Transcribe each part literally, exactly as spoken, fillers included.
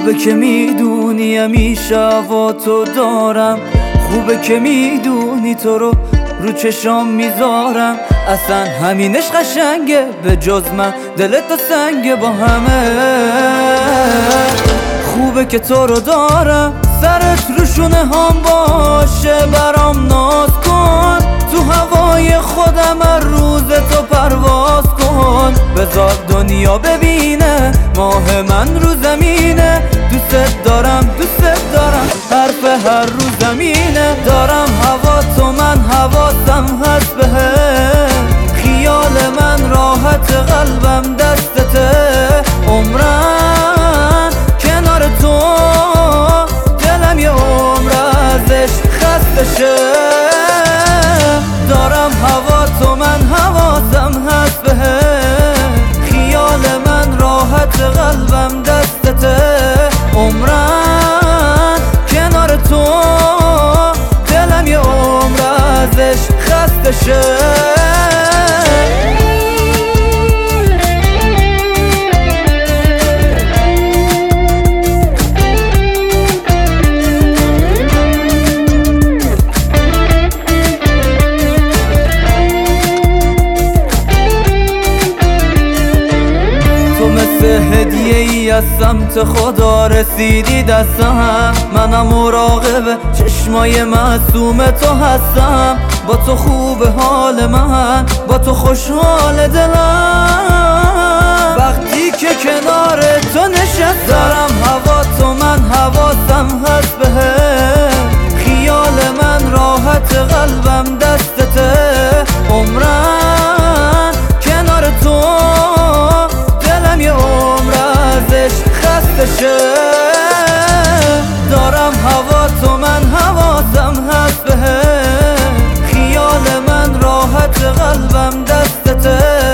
خوبه که میدونی همیشه هوا تو دارم، خوبه که میدونی تو رو رو چشام میذارم. اصلا همینش قشنگه، به جز من دلت تو سنگه با همه. خوبه که تو رو دارم، سرت رو شونه هم باشه برام ناز کن. تو هوای خودم هر روز تو پرواز کن. بذار دنیا ببینه ماه من رو زمینه. دوست دارم دوست دارم حرف هر رو زمینه. دارم هوا تو من حواسم هست بهم. خیال من راحت قلبم دستته. عمرم کنار تو دلم یه عمر ازش خسته شه. دارم هوا تو من حواسم هست بهم. خیال من راحت قلبم دستته. عمرم کنار تو دلم یه عمر ازش خسته شه. هدیه ای از سمت خدا رسیدی دستم. منم مراقب چشمای معصوم تو هستم. با تو خوب حال من، با تو خوشحال دلم. وقتی که کنار تو نشستم، دارم هوا تو من حواسم هست بهم. خیال من راحت قلبم دستته. عمرم کنار تو دلم یه عمر ازش خسته شه. دارم هوا تو من حواسم هست بهم. خیال من راحت قلبم دستته.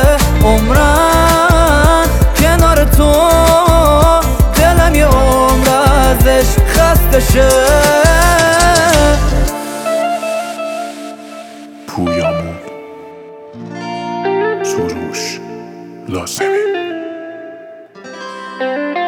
عمرم کنار تو دلم یه عمر ازش خسته شه. پویامون سروش لازمه.